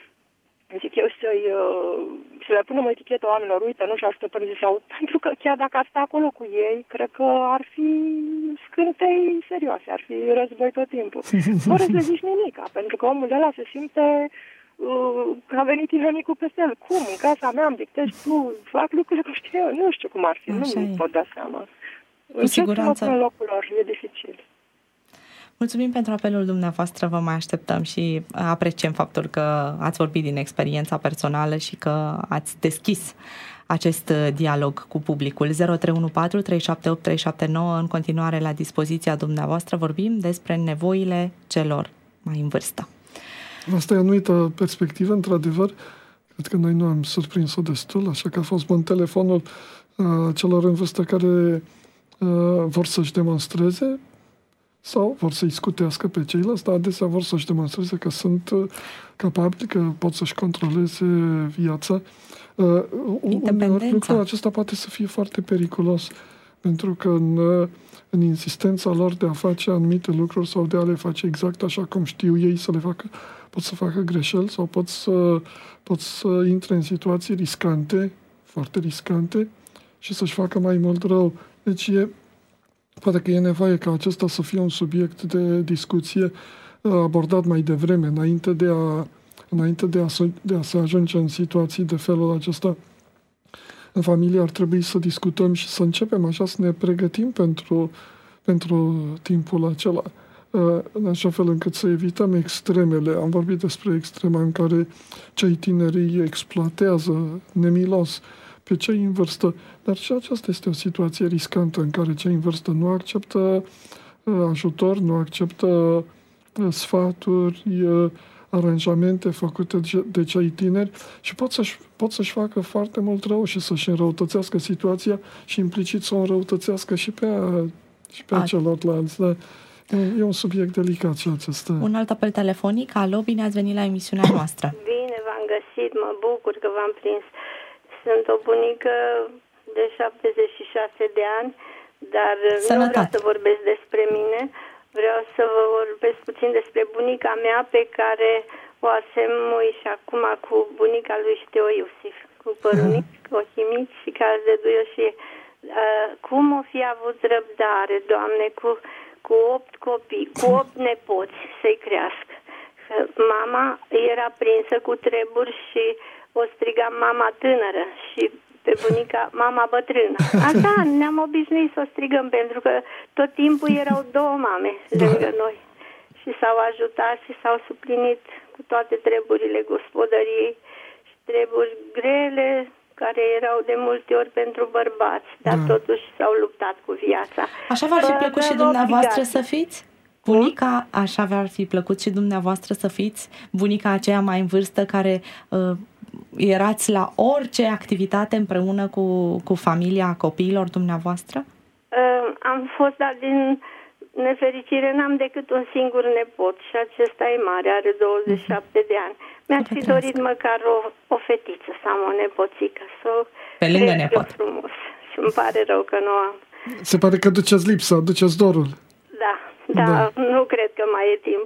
zic eu, să-i, să le punem o etichetă oamenilor, uite, nu și-a ajută părinții sau, pentru că chiar dacă ar sta acolo cu ei, cred că ar fi scântei serioase, ar fi război tot timpul. Fără să zici nimica, pentru că omul de ăla se simte uh, că a venit inomicul peste el. Cum? În casa mea îmi dictezi tu, fac lucrurile că știu eu, nu știu cum ar fi, Așa nu mi pot da seama. Cu siguranță. În locul lor, e dificil. Mulțumim pentru apelul dumneavoastră, vă mai așteptăm și apreciem faptul că ați vorbit din experiența personală și că ați deschis acest dialog cu publicul. zero trei unu patru trei șapte opt trei șapte nouă în continuare la dispoziția dumneavoastră. Vorbim despre nevoile celor mai în vârstă. Asta e o anumită perspectivă, într-adevăr. Cred că noi nu am surprins-o destul, așa că a fost bun telefonul uh, celor în vârstă care uh, vor să-și demonstreze sau vor să-i scutească pe ceilalți, dar adesea vor să-și demonstreze că sunt uh, capabili, că pot să-și controleze viața. Uh, uneori lucrul acesta poate să fie foarte periculos, pentru că în, în insistența lor de a face anumite lucruri sau de a le face exact așa cum știu ei să le facă, pot să facă greșeli sau pot să, pot să intre în situații riscante, foarte riscante, și să-și facă mai mult rău. Deci e, poate că e nevoie ca acesta să fie un subiect de discuție abordat mai devreme, înainte de a, înainte de a, de a se ajunge în situații de felul acesta. În familie ar trebui să discutăm și să începem așa să ne pregătim pentru, pentru timpul acela, în așa fel încât să evităm extremele. Am vorbit despre extrema în care cei tineri îi exploatează nemilos pe cei în vârstă, dar și aceasta este o situație riscantă în care cei în vârstă nu acceptă ajutor, nu acceptă sfaturi, aranjamente făcute de cei tineri și pot să-și, pot să-și facă foarte mult rău și să-și înrăutățească situația și implicit să o înrăutățească și pe, a, și pe celorlalți. Da? E un subiect delicat și acesta. Un alt apel telefonic. Alo, bine ați venit la emisiunea noastră. Bine v-am găsit, mă bucur că v-am prins. Sunt o bunică de șaptezeci și șase de ani, dar Sănătate. Nu vreau să vorbesc despre mine. Vreau să vă vorbesc puțin despre bunica mea pe care o asemui și acum cu bunica lui Șteo Iosif, cu părunici, cu ochii mici și care de duioșie. Uh, cum o fi avut răbdare, Doamne, cu, cu opt copii, cu opt nepoți să-i crească. Mama era prinsă cu treburi și o striga mama tânără și pe bunica, mama bătrână. Așa, ne-am obișnuit să o strigăm, pentru că tot timpul erau două mame lângă noi. Și s-au ajutat și s-au suplinit cu toate treburile gospodăriei și treburi grele, care erau de multe ori pentru bărbați, dar da. totuși s-au luptat cu viața. Așa v-ar fi plăcut și dumneavoastră să fiți? Bunica, așa v-ar fi plăcut și dumneavoastră să fiți? Bunica aceea mai în vârstă care uh, erați la orice activitate împreună cu, cu familia copiilor dumneavoastră? Uh, am fost, dar din nefericire n-am decât un singur nepot și acesta e mare, are douăzeci și șapte de ani. Mi-aș fi dorit măcar o, o fetiță să am o nepoțică, să o pe lângă nepot. Frumos. Și îmi pare rău că nu am. Se pare că duceți lipsa, duceți dorul. Da, da, da. Nu cred că mai e timp.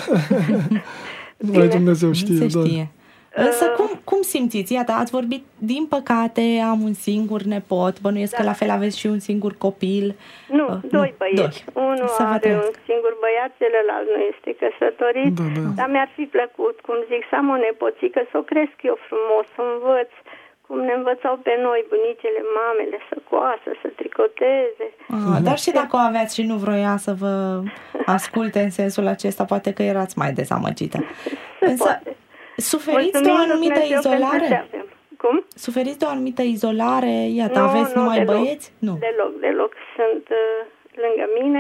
Mai Dumnezeu știe, Se știe. Da. Însă cum, cum simțiți? Iată, ați vorbit, din păcate am un singur nepot, bănuiesc da. că la fel aveți și un singur copil. Nu, uh, doi nu, băieți. Doi. Unul să are un singur băiat, celălalt nu este căsătorit, da, da. dar mi-ar fi plăcut, cum zic, să am o nepoțică, să o cresc eu frumos, să învăț, cum ne învățau pe noi bunicele, mamele, să coasă, să tricoteze. Ah, dar și dacă o aveați și nu vroia să vă asculte în sensul acesta, poate că erați mai dezamăgită. Însă, poate. Suferiți de o anumită izolare? Cum? Suferiți de o anumită izolare? Iată, nu, aveți nu, numai deloc, băieți? Nu, deloc, deloc. Sunt uh, lângă mine,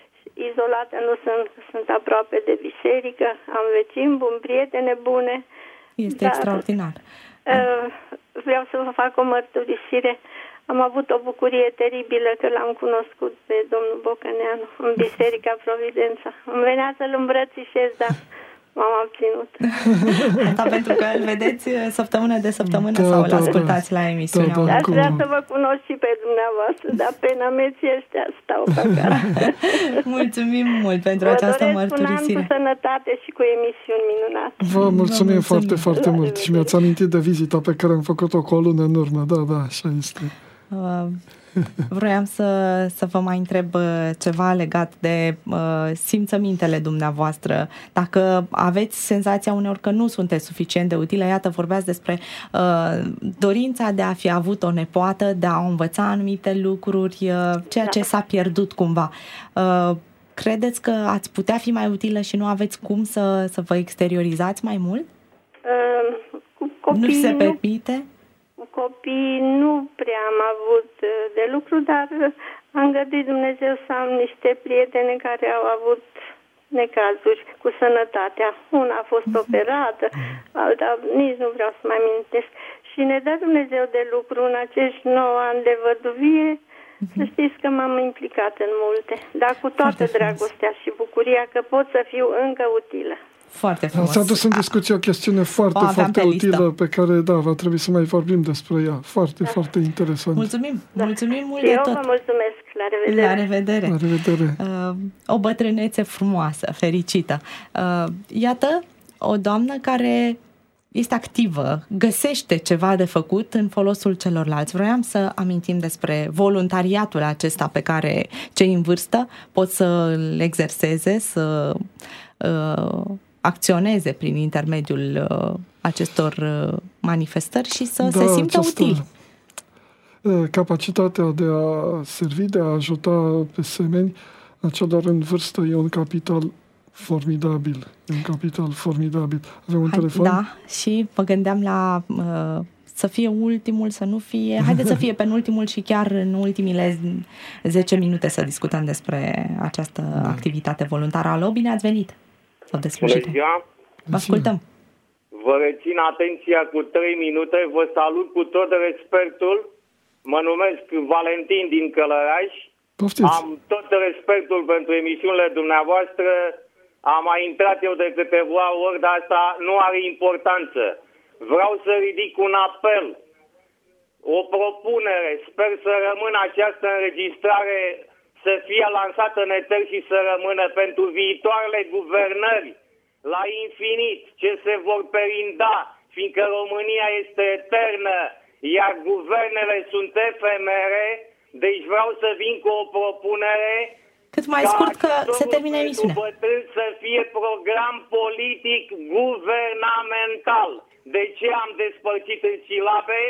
izolată nu sunt, sunt aproape de biserică, am vecini buni, prietene bune. Este dar, extraordinar. Uh, vreau să vă fac o mărturisire. Am avut o bucurie teribilă că l-am cunoscut pe domnul Bocăneanu în Biserica Providența. Îmi venea să-l îmbrățișez, dar m-am abținut. Asta pentru că îl vedeți săptămână de săptămână da, sau îl ascultați da, la emisiunea? Da, da, Aș vrea să vă cunosc și pe dumneavoastră, dar pe nămeții ăștia stau pe acasă. Mulțumim mult pentru vă această mărturisire. Vă cu sănătate și cu emisiuni minunate. Vă mulțumim, vă mulțumim foarte, foarte mult și mi-ați amintit de vizita pe care am făcut-o cu o lună în urmă. Da, da, așa este. Uh, Vroiam să, să vă mai întreb ceva legat de uh, simțămintele dumneavoastră. Dacă aveți senzația uneori că nu sunteți suficient de utile, iată, vorbeați despre uh, dorința de a fi avut o nepoată, de a învăța anumite lucruri, uh, ceea ce s-a pierdut cumva. Uh, credeți că ați putea fi mai utilă și nu aveți cum să, să vă exteriorizați mai mult? Uh, cu copii, nu se permite? Nu. Copii nu prea am avut de lucru, dar am găduit Dumnezeu să am niște prietene care au avut necazuri cu sănătatea. Una a fost operată, alta nici nu vreau să mai amintesc. Și ne dă Dumnezeu de lucru în acești nouă ani de văduvie. Să știți că m-am implicat în multe, dar cu toată dragostea și bucuria că pot să fiu încă utilă. Foarte frumos. Ați adus în discuție o chestiune foarte, o foarte pe utilă pe care, da, va trebui să mai vorbim despre ea. Foarte, da. foarte interesant. Mulțumim, da. mulțumim mult și de eu tot. vă mulțumesc. La revedere. La revedere. La revedere. Uh, o bătrânețe frumoasă, fericită. Uh, iată, o doamnă care este activă, găsește ceva de făcut în folosul celorlalți. Vroiam să amintim despre voluntariatul acesta pe care cei în vârstă pot să-l exerseze, să uh, acționeze prin intermediul uh, acestor uh, manifestări și să da, se simtă utili. Capacitatea de a servi, de a ajuta pe semeni, celor în vârstă, e un capital formidabil. E un capital formidabil. Avem un Hai, telefon? Da, și mă gândeam la uh, să fie ultimul, să nu fie... Haideți să fie penultimul și chiar în ultimile zece minute să discutăm despre această da. activitate voluntară. Alo, bine ați venit! Bună ziua! Vă ascultăm! Vă rețin atenția cu trei minute. Vă salut cu tot respectul. Mă numesc Valentin din Călăraș. Poftiți. Am tot respectul pentru emisiunile dumneavoastră. Am mai intrat eu de câteva ori, dar asta nu are importanță. Vreau să ridic un apel, o propunere. Sper să rămână această înregistrare, să fie lansată în eter și să rămână pentru viitoarele guvernări la infinit, ce se vor perinda, fiindcă România este eternă, iar guvernele sunt efemere. Deci vreau să vin cu o propunere cât mai scurt că se termine emisiunea. Să fie program politic guvernamental. De ce am despărțit în silabe?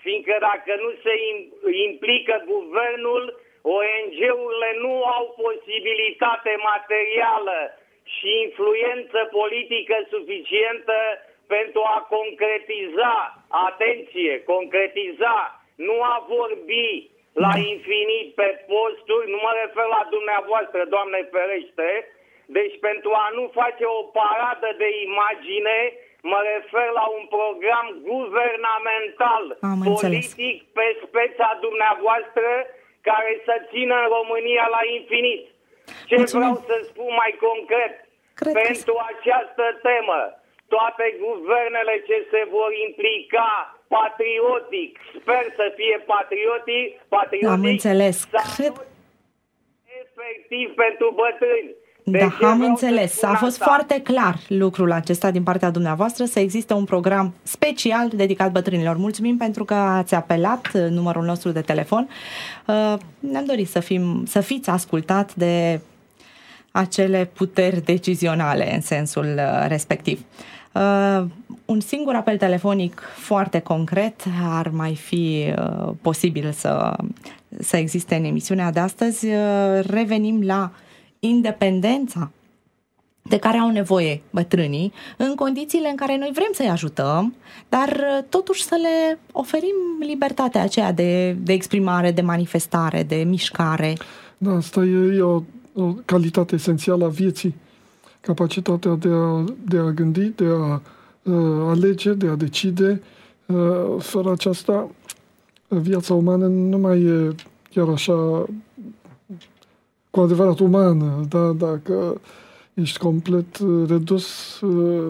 fiindcă dacă nu se implică guvernul, O N G-urile nu au posibilitate materială și influență politică suficientă pentru a concretiza, atenție, concretiza, nu a vorbi la infinit pe posturi, nu mă refer la dumneavoastră, Doamne ferește, deci pentru a nu face o paradă de imagine, mă refer la un program guvernamental, Am politic, înțeles. Pe speța dumneavoastră, care să țină în România la infinit. Ce Mulțumim. Vreau să spun mai concret? Cred pentru că... această temă, toate guvernele ce se vor implica patriotic, sper să fie patriotic, patriotic Am înțeles. Cred... efectiv pentru bătrâni. Da, am înțeles. A fost asta. foarte clar lucrul acesta din partea dumneavoastră, să existe un program special dedicat bătrânilor. Mulțumim pentru că ați apelat numărul nostru de telefon. Ne-am dorit să, fim, să fiți ascultat de acele puteri decizionale în sensul respectiv. Un singur apel telefonic foarte concret ar mai fi posibil să, să existe în emisiunea de astăzi. Revenim la independența de care au nevoie bătrânii în condițiile în care noi vrem să-i ajutăm, dar totuși să le oferim libertatea aceea de, de exprimare, de manifestare, de mișcare. Da, asta e o, o calitate esențială a vieții. Capacitatea de a, de a gândi, de a uh, alege, de a decide. Uh, fără aceasta, viața umană nu mai e chiar așa cu adevărat umană, da? Dacă ești complet redus uh,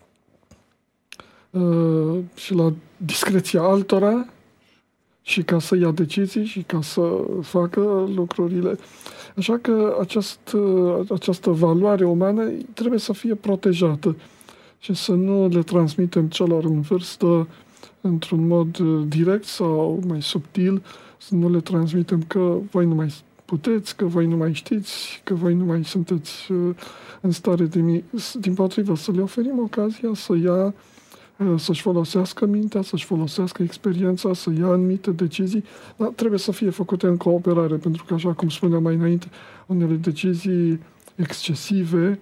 uh, și la discreția altora și ca să ia decizii și ca să facă lucrurile. Așa că această, această valoare umană trebuie să fie protejată și să nu le transmitem celor în vârstă într-un mod direct sau mai subtil, să nu le transmitem că voi nu mai puteți, că voi nu mai știți, că voi nu mai sunteți în stare de mi- din potrivă, să le oferim ocazia să ia, să-și folosească mintea, să-și folosească experiența, să ia anumite decizii, dar trebuie să fie făcute în cooperare, pentru că, așa cum spuneam mai înainte, unele decizii excesive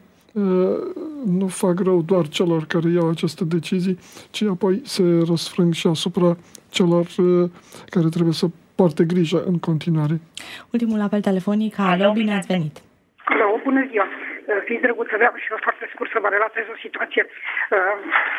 nu fac rău doar celor care iau aceste decizii, ci apoi se răsfrâng și asupra celor care trebuie să poarte grijă în continuare. Ultimul apel telefonic. Alo, bine ați venit! Alo, bună ziua! Fiți drăguț să vreau și eu foarte scurt să vă relatez o situație uh,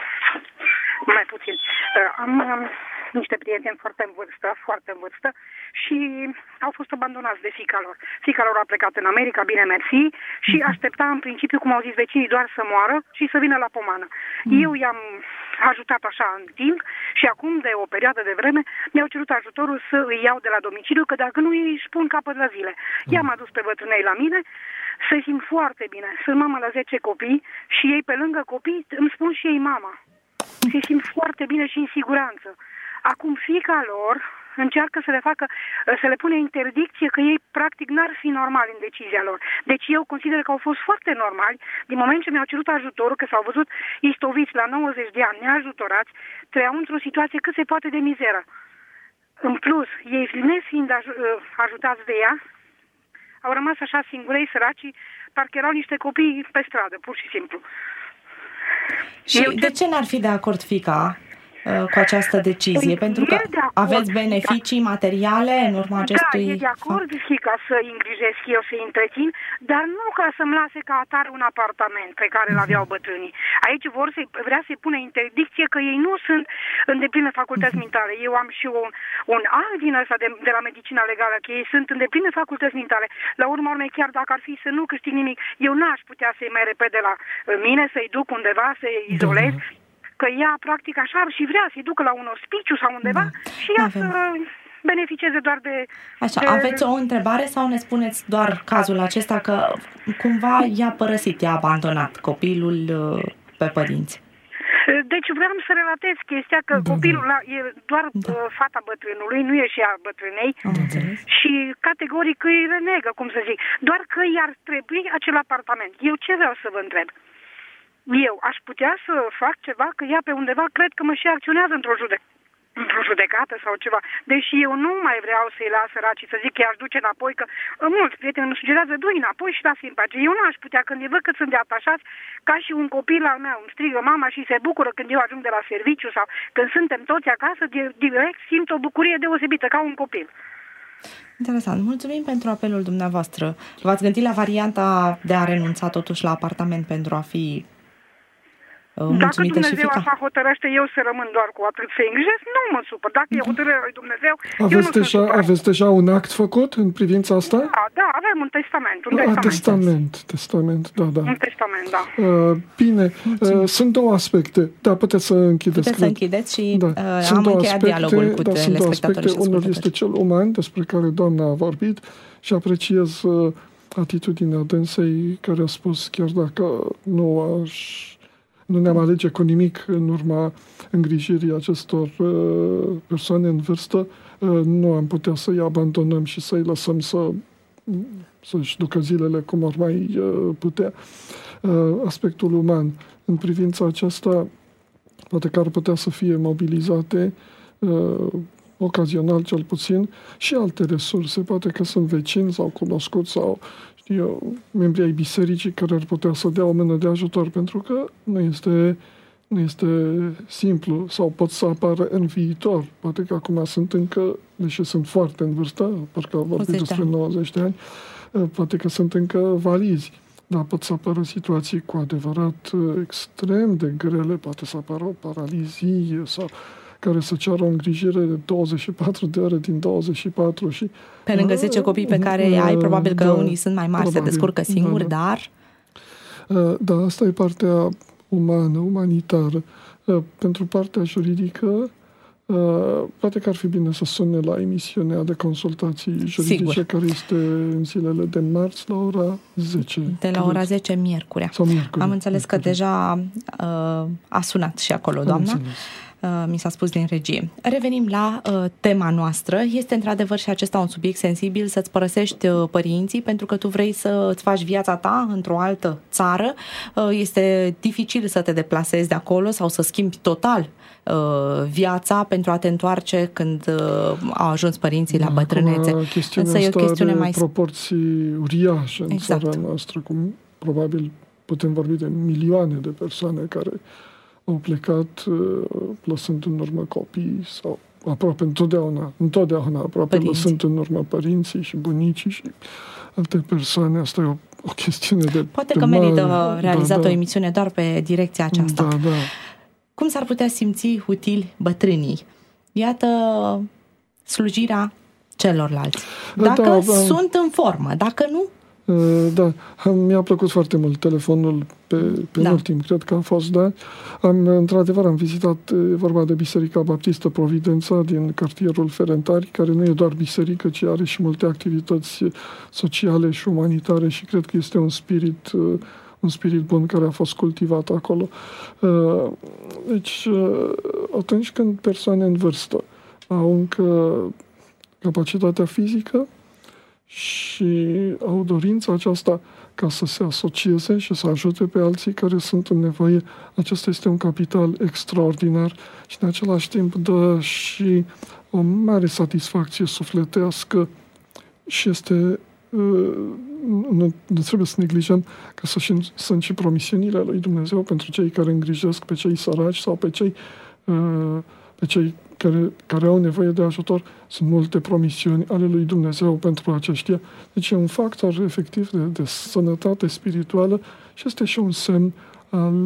mai puțin. Uh, am uh, niște prieteni foarte în vârstă, foarte în vârstă și au fost abandonați de fiica lor. Fiica lor a plecat în America, bine mersi, și aștepta în principiu, cum au zis vecinii, doar să moară și să vină la pomană. Mm. Eu i-am ajutat așa în timp și acum, de o perioadă de vreme, mi-au cerut ajutorul să îi iau de la domiciliu, că dacă nu îi își pun capăt la zile. Mm. I-am adus pe bătrânei la mine, se simt foarte bine. Sunt mama la zece copii și ei, pe lângă copii, îmi spun și ei mama. Se simt foarte bine și în siguranță. Acum fiica lor încearcă să le facă, să le pune interdicție că ei practic n-ar fi normali în decizia lor. Deci eu consider că au fost foarte normali din moment ce mi-au cerut ajutorul, că s-au văzut istoviți la nouăzeci de ani, neajutorați, trăiau într-o situație cât se poate de mizeră. În plus, ei nefiind aj- ajutați de ea, au rămas așa singurei, săracii, parcă erau niște copii pe stradă, pur și simplu. Și eu de ce n-ar fi de acord fiica cu această decizie? Păi, pentru că aveți beneficii materiale în urma acestui... Da, e de acord fiica să-i îngrijesc eu, să-i întrețin, dar nu ca să-mi lase ca atare un apartament pe care îl aveau bătrânii. Aici vor să vrea să-i pune interdicție că ei nu sunt în deplină facultăți mentale. Eu am și un, un act din ăsta de, de la medicina legală, că ei sunt în deplină facultăți mentale. La urma urmei, chiar dacă ar fi să nu câștig nimic, eu n-aș putea să-i mai repede la mine, să-i duc undeva, să-i izolez. Da. Că ea, practic, așa și vrea să-i ducă la un ospiciu sau undeva, da, și ea avem. Să beneficieze doar de... Așa, de... aveți o întrebare sau ne spuneți doar cazul acesta că cumva i-a părăsit, i-a abandonat copilul pe părinți? Deci vreau să relatez chestia că da, copilul da. e doar da. fata bătrânului, nu e și a bătrânei. Și categoric îi renegă, cum să zic, doar că i-ar trebui acel apartament. Eu ce vreau să vă întreb? Eu aș putea să fac ceva, că ea pe undeva cred că mă și acționează într-o judecată. într-o judecată sau ceva. Deși eu nu mai vreau să-i las săracii, să zic că i-aș duce înapoi, că mulți prieteni îmi sugerează, du-i înapoi și lasă-i în pace. Eu nu aș putea, când îi văd că sunt de atașați, ca și un copil al meu, îmi strigă mama și se bucură când eu ajung de la serviciu sau când suntem toți acasă, direct simt o bucurie deosebită, ca un copil. Interesant. Mulțumim pentru apelul dumneavoastră. V-ați gândit la varianta de a renunța totuși la apartament pentru a fi Dacă Dumnezeu așa hotărăște, eu să rămân doar cu atât să îngrijesc, nu mă supăr. Dacă e hotărârea lui Dumnezeu, aveți eu nu deja, sunt aveți deja un act făcut în privința asta? Da, da, avem un testament. Un A, testament. testament, testament, da, da. Un testament, da. Uh, bine, uh, sunt două aspecte. Da, puteți să închideți. Puteți cred. să închideți și da. uh, am încheiat aspecte, dialogul cu da, telespectatorii și unul este cel uman, despre care doamna a vorbit, și apreciez uh, atitudinea dânsei, care a spus, chiar dacă nu aș... nu ne-am alege cu nimic în urma îngrijirii acestor uh, persoane în vârstă, uh, nu am putea să-i abandonăm și să-i lăsăm să, să-și ducă zilele cum ar mai uh, putea. Uh, aspectul uman. În privința aceasta, poate că ar putea să fie mobilizate uh, ocazional cel puțin și alte resurse. Poate că sunt vecini sau cunoscuți sau eu, membrii ai bisericii care ar putea să dea o mână de ajutor, pentru că nu este, nu este simplu, sau pot să apară în viitor. Poate că acum sunt încă, deși sunt foarte în vârstă, parcă am vorbit despre nouăzeci de ani, poate că sunt încă valizi, dar pot să apară situații cu adevărat extrem de grele, poate să apară o paralizie sau care să ceară o îngrijire de douăzeci și patru de ore din douăzeci și patru și... Pe lângă zece copii pe care uh, ai, probabil că da, unii sunt mai mari, probabil, se descurcă singuri, da, da. dar... Uh, da, asta e partea umană, umanitară. Uh, pentru partea juridică, uh, poate că ar fi bine să sune la emisiunea de consultații juridice, sigur, care este în zilele de marți la ora zece. De la ora zece, miercurea. Sau miercurea. Am înțeles că deja uh, a sunat și acolo, doamna. Mi s-a spus din regie. Revenim la uh, tema noastră. Este într-adevăr și acesta un subiect sensibil, să-ți părăsești uh, părinții pentru că tu vrei să-ți faci viața ta într-o altă țară. Uh, este dificil să te deplasezi de acolo sau să schimbi total uh, viața pentru a te întoarce când uh, au ajuns părinții la bătrânețe. Însă e o chestiune mai... proporții uriașe în exact. țara noastră, cum probabil putem vorbi de milioane de persoane care au plecat lăsând în urmă copii sau aproape întotdeauna, întotdeauna aproape părinții. Lăsând în urmă părinții și bunicii și alte persoane. Asta e o, o chestiune de Poate de că mare, merită realizat da, o emisiune doar pe direcția aceasta. Da, da. Cum s-ar putea simți utili bătrânii? Iată slujirea celorlalți. Dacă da, da. sunt în formă, dacă nu, da, mi-a plăcut foarte mult telefonul pe, pe da. ultim, cred că a fost, da. Am, într-adevăr, am vizitat, e vorba de Biserica Baptistă Providența din cartierul Ferentari, care nu e doar biserică, ci are și multe activități sociale și umanitare și cred că este un spirit, un spirit bun care a fost cultivat acolo. Deci, atunci când persoane în vârstă au încă capacitatea fizică și au dorința aceasta ca să se asocieze și să ajute pe alții care sunt în nevoie, acesta este un capital extraordinar și în același timp dă și o mare satisfacție sufletească și este, nu, nu trebuie să neglijăm că sunt și promisiunile lui Dumnezeu pentru cei care îngrijesc pe cei săraci sau pe cei, pe cei Care, care au nevoie de ajutor. Sunt multe promisiuni ale lui Dumnezeu pentru aceștia. Deci e un factor efectiv de, de sănătate spirituală și este și un semn al,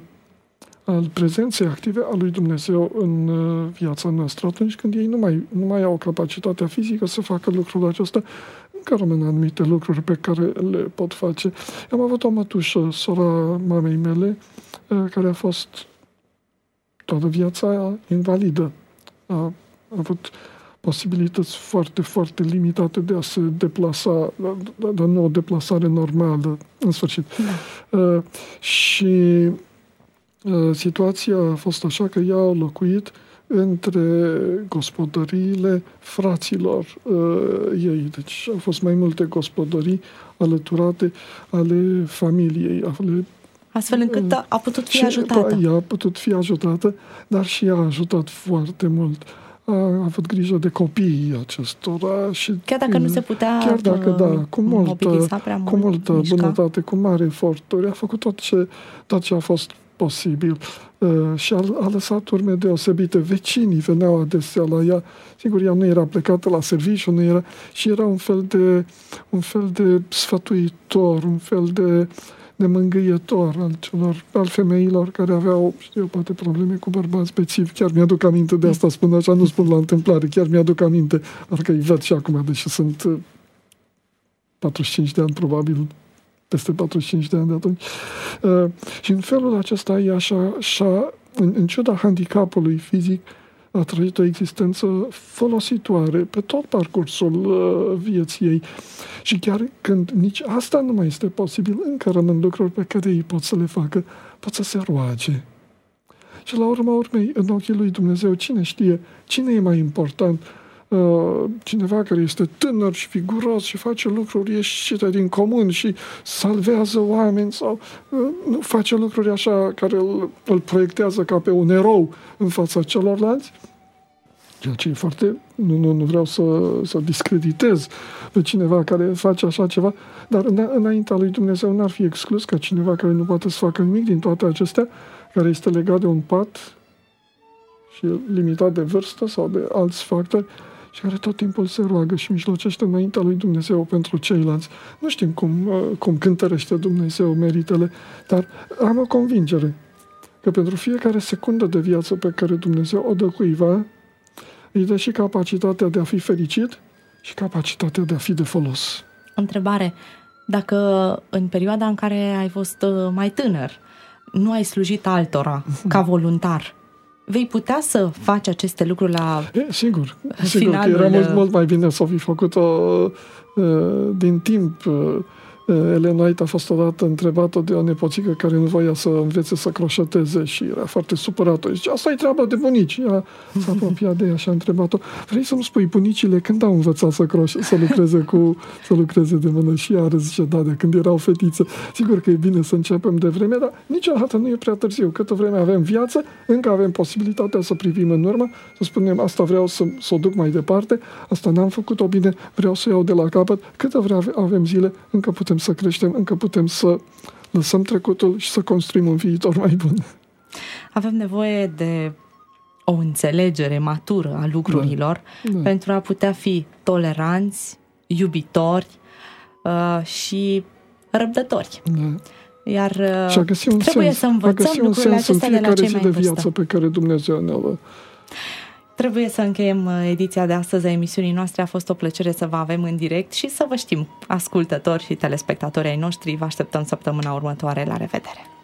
al prezenței active a lui Dumnezeu în viața noastră. Atunci când ei nu mai, nu mai au capacitatea fizică să facă lucrul acesta, încă rămân anumite lucruri pe care le pot face. Am avut o mătușă, sora mamei mele, care a fost toată viața invalidă. A avut posibilități foarte, foarte limitate de a se deplasa, dar nu o deplasare normală, în sfârșit. Da. Uh, și uh, situația a fost așa că ea a locuit între gospodăriile fraților uh, ei. Deci au fost mai multe gospodării alăturate ale familiei, ale Astfel încât a putut fi și, ajutată. Ea a putut fi ajutată, dar și ea a ajutat foarte mult. A avut grijă de copiii acestora. Și chiar dacă nu se putea chiar dacă, da, cu multă, prea mult, cu multă mișca. bunătate, cu mare eforturi, a făcut tot ce, tot ce a fost posibil uh, și a, a lăsat urme deosebite. Vecinii veneau adesea la ea. Sigur, ea nu era plecată la serviciu, nu era, și era un fel de, un fel de sfătuitor, un fel de, de mângâietor al celor, al femeilor care aveau, știu, poate probleme cu bărbați bețivi. Chiar mi-aduc aminte de asta, spun așa, nu spun la întâmplare, chiar mi-aduc aminte, parcă îi văd și acum, deși sunt uh, patruzeci și cinci de ani, probabil, peste patruzeci și cinci de ani de atunci. Uh, și în felul acesta ea și-a, și-a, în, în ciuda handicapului fizic, a trăit o existență folositoare pe tot parcursul uh, vieții ei. Și chiar când nici asta nu mai este posibil, încă rămân lucruri pe care ei pot să le facă, pot să se roage. Și la urma urmei, în ochii lui Dumnezeu, cine știe, cine e mai important? Uh, cineva care este tânăr și viguros și face lucruri ieșite din comun și salvează oameni sau uh, nu face lucruri așa care îl, îl proiectează ca pe un erou în fața celorlalți, ceea ce e foarte, nu, nu, nu vreau să, să discreditez pe cineva care face așa ceva, dar în, înaintea lui Dumnezeu n-ar fi exclus ca cineva care nu poate să facă nimic din toate acestea, care este legat de un pat și limitat de vârstă sau de alți factori, și care tot timpul se roagă și mijlocește înaintea lui Dumnezeu pentru ceilalți. Nu știm cum, cum cântărește Dumnezeu meritele, dar am o convingere că pentru fiecare secundă de viață pe care Dumnezeu o dă cuiva, îi dă și capacitatea de a fi fericit și capacitatea de a fi de folos. Întrebare. Dacă în perioada în care ai fost mai tânăr, nu ai slujit altora ca voluntar, vei putea să faci aceste lucruri la e, sigur, sigur că era mult, mult mai bine să fi făcut-o uh, din timp. Uh, Elena White a fost odată întrebată de o nepoțică care nu voia să învețe să croșeteze și era foarte supărată. Zice, asta e treaba de bunici. Ea s-a apropiat de ea și a întrebat-o, vrei să-mi spui bunicile când au învățat să, croș- să, lucreze cu, să lucreze de mână? Și ea zice, da, de când erau fetițe. Sigur că e bine să începem de vreme, dar niciodată nu e prea târziu. Câtă vreme avem viață, încă avem posibilitatea să privim în urmă, să spunem, asta vreau să, să o duc mai departe, asta n-am făcut-o bine, vreau să iau de la capăt. Câtă vreme avem zile, încă putem să creștem, încă putem să lăsăm trecutul și să construim un viitor mai bun. Avem nevoie de o înțelegere matură a lucrurilor, da, da, pentru a putea fi toleranți, iubitori uh, și răbdători. Da. Iar uh, trebuie sens, să învățăm lucrurile acestea de la cei mai în vârstă. Viață pe care Dumnezeu ne-a. Trebuie să încheiem ediția de astăzi a emisiunii noastre. A fost o plăcere să vă avem în direct și să vă știm, ascultători și telespectatori ai noștri. Vă așteptăm săptămâna următoare. La revedere!